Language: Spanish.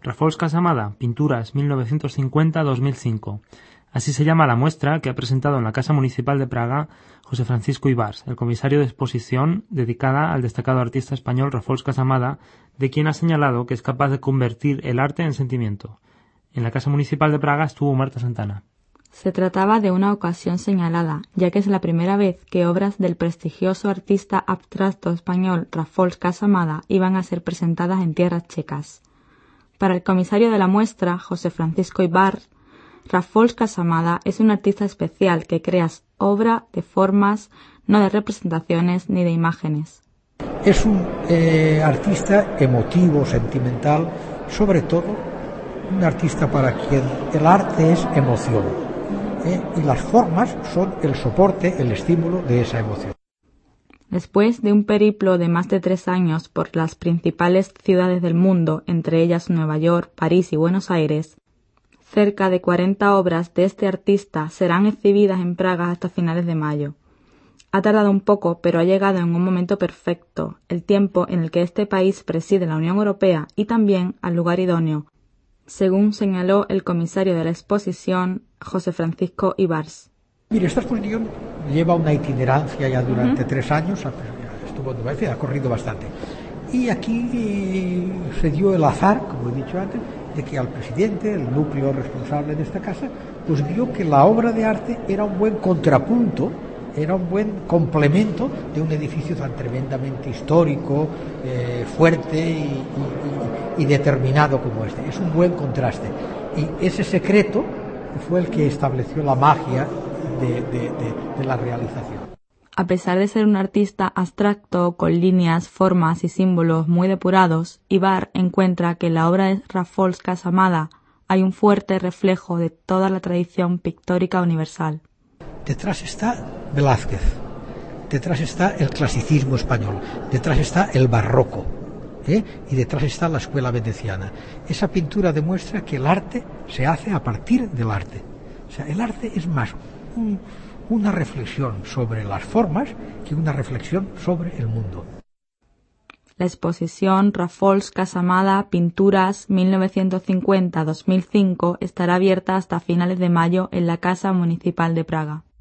Rafols Casamada, Pinturas 1950-2005. Así se llama la muestra que ha presentado en la Casa Municipal de Praga José Francisco Ibars, el comisario de exposición dedicada al destacado artista español Rafols Casamada, de quien ha señalado que es capaz de convertir el arte en sentimiento. En la Casa Municipal de Praga estuvo Marta Santana. Se trataba de una ocasión señalada, ya que es la primera vez que obras del prestigioso artista abstracto español Rafols Casamada iban a ser presentadas en tierras checas. Para el comisario de la muestra, José Francisco Ibars, Rafols Casamada es un artista especial que crea obra de formas, no de representaciones ni de imágenes. Es un artista emotivo, sentimental, sobre todo un artista para quien el arte es emoción, y las formas son el soporte, el estímulo de esa emoción. Después de un periplo de más de 3 años por las principales ciudades del mundo, entre ellas Nueva York, París y Buenos Aires, cerca de 40 obras de este artista serán exhibidas en Praga hasta finales de mayo. Ha tardado un poco, pero ha llegado en un momento perfecto, el tiempo en el que este país preside la Unión Europea y también al lugar idóneo, según señaló el comisario de la exposición, José Francisco Ibars. Mire, esta exposición lleva una itinerancia ya durante 3 años, estuvo en Nueva York, ha corrido bastante. Y aquí se dio el azar, como he dicho antes, de que al presidente, el núcleo responsable de esta casa, pues vio que la obra de arte era un buen contrapunto, era un buen complemento de un edificio tan tremendamente histórico, fuerte y determinado como este. Es un buen contraste. Y ese secreto fue el que estableció la magia de la realización. A pesar de ser un artista abstracto, con líneas, formas y símbolos muy depurados, Ibars encuentra que en la obra de Rafols Casamada hay un fuerte reflejo de toda la tradición pictórica universal. Detrás está Velázquez, detrás está el clasicismo español, detrás está el barroco, y detrás está la escuela veneciana. Esa pintura demuestra que el arte se hace a partir del arte. O sea, el arte es más una reflexión sobre las formas que una reflexión sobre el mundo. La exposición Rafols Casamada, Pinturas 1950-2005 estará abierta hasta finales de mayo en la Casa Municipal de Praga.